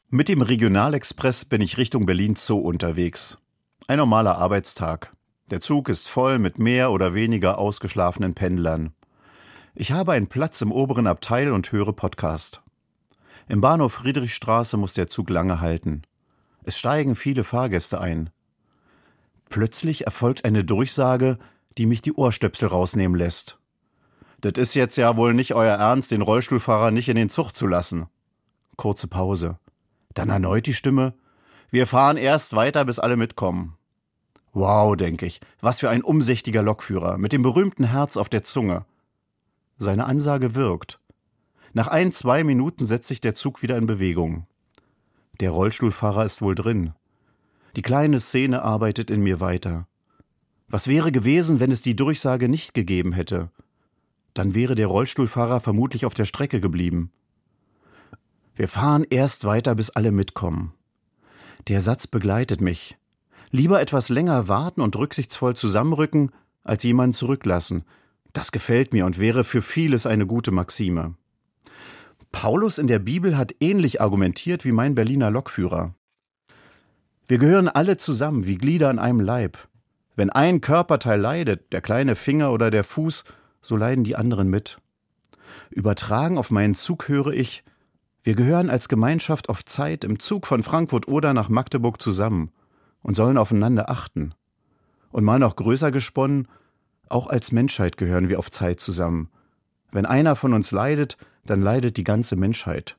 Mit dem Regionalexpress bin ich Richtung Berlin Zoo unterwegs. Ein normaler Arbeitstag. Der Zug ist voll mit mehr oder weniger ausgeschlafenen Pendlern. Ich habe einen Platz im oberen Abteil und höre Podcast. Im Bahnhof Friedrichstraße muss der Zug lange halten. Es steigen viele Fahrgäste ein. Plötzlich erfolgt eine Durchsage, die mich die Ohrstöpsel rausnehmen lässt. Das ist jetzt ja wohl nicht euer Ernst, den Rollstuhlfahrer nicht in den Zug zu lassen. Kurze Pause. Dann erneut die Stimme: Wir fahren erst weiter, bis alle mitkommen. Wow, denke ich, was für ein umsichtiger Lokführer, mit dem berühmten Herz auf der Zunge. Seine Ansage wirkt. Nach 1-2 Minuten setzt sich der Zug wieder in Bewegung. Der Rollstuhlfahrer ist wohl drin. Die kleine Szene arbeitet in mir weiter. Was wäre gewesen, wenn es die Durchsage nicht gegeben hätte? Dann wäre der Rollstuhlfahrer vermutlich auf der Strecke geblieben. Wir fahren erst weiter, bis alle mitkommen. Der Satz begleitet mich. Lieber etwas länger warten und rücksichtsvoll zusammenrücken, als jemanden zurücklassen. Das gefällt mir und wäre für vieles eine gute Maxime. Paulus in der Bibel hat ähnlich argumentiert wie mein Berliner Lokführer. Wir gehören alle zusammen wie Glieder an einem Leib. Wenn ein Körperteil leidet, der kleine Finger oder der Fuß, so leiden die anderen mit. Übertragen auf meinen Zug höre ich: Wir gehören als Gemeinschaft auf Zeit im Zug von Frankfurt-Oder nach Magdeburg zusammen und sollen aufeinander achten. Und mal noch größer gesponnen: Auch als Menschheit gehören wir auf Zeit zusammen. Wenn einer von uns leidet, dann leidet die ganze Menschheit.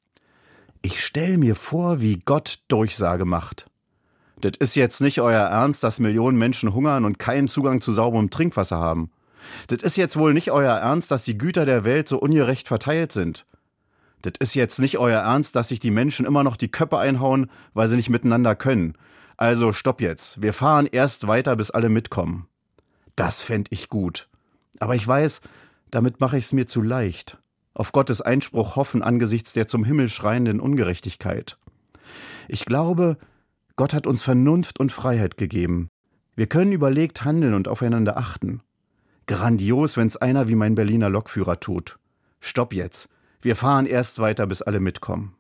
Ich stelle mir vor, wie Gott Durchsage macht. Das ist jetzt nicht euer Ernst, dass Millionen Menschen hungern und keinen Zugang zu sauberem Trinkwasser haben. Das ist jetzt wohl nicht euer Ernst, dass die Güter der Welt so ungerecht verteilt sind. Das ist jetzt nicht euer Ernst, dass sich die Menschen immer noch die Köpfe einhauen, weil sie nicht miteinander können. Also stopp jetzt. Wir fahren erst weiter, bis alle mitkommen. Das fänd ich gut. Aber ich weiß, damit mache ich es mir zu leicht. Auf Gottes Einspruch hoffen angesichts der zum Himmel schreienden Ungerechtigkeit. Ich glaube, Gott hat uns Vernunft und Freiheit gegeben. Wir können überlegt handeln und aufeinander achten. Grandios, wenn's einer wie mein Berliner Lokführer tut. Stopp jetzt. Wir fahren erst weiter, bis alle mitkommen.